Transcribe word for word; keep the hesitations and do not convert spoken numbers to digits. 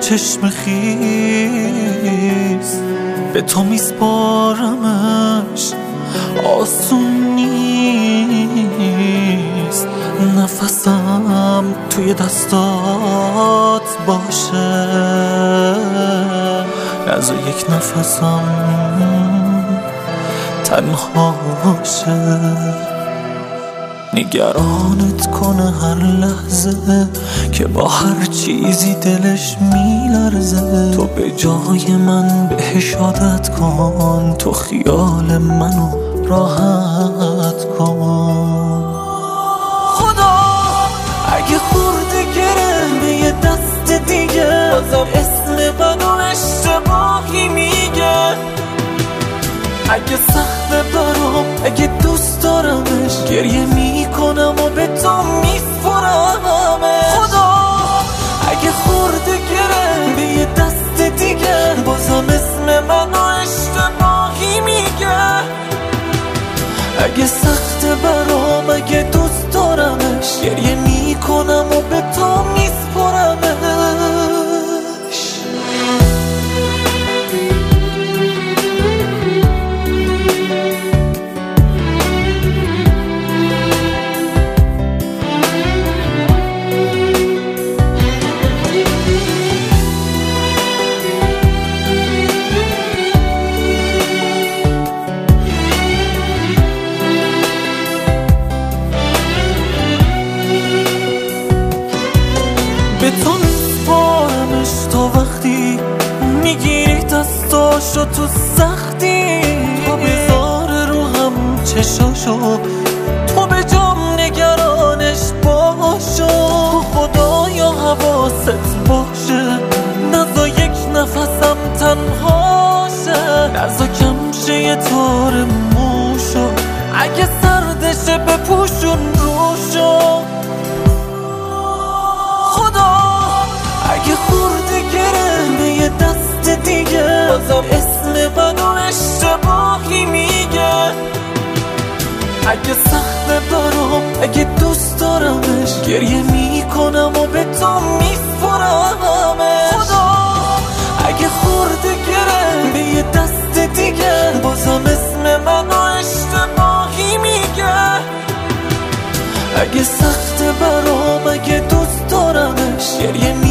چشم خیز به تو میسپارمش، آسون نیست نفسم توی دستات باشه، نذار یک نفسم تنها شه. نگرانت کنه هر لحظه که با هر چیزی دلش میلرزه، تو به جای من بهش عادت کن، تو خیال منو راحت کن. خدا اگه خورده گره به یه دست دیگه، بازم اسم منو اشتباهی میگه. اگه سخته برام، اگه دوست دارمش، گریه میکنم و به تو میسپرمش. خدا اگه خورده گره به یه دست دیگه، بازم اسم منو اشتباهی میگه. اگه سخته برام، اگه دوست دارمش، گریه میکنم و به تو میسپرمش. به تو میسپارمش تا وقتی میگیری دستاشو تو سختی، تو بذاره رو هم چشاشو، تو به جام نگرانش باشو. تو خدایا حواست باشه، نذار یک نفسم تنها شه، نذار کم شه یه تار موشو، اگه سردشه بپوشون روشو. اگه خورده گره به یه دست دیگه، بازم اسم منو اشتباهی میگه. اگه سخته برام، اگه دوست دارمش، گریه میکنم و به تو میسپرمش. خدا اگه خورده گره به یه دست دیگه، بازم اسم منو اشتباهی میگه. اگه سخته برام، اگه دوست دارمش، گریه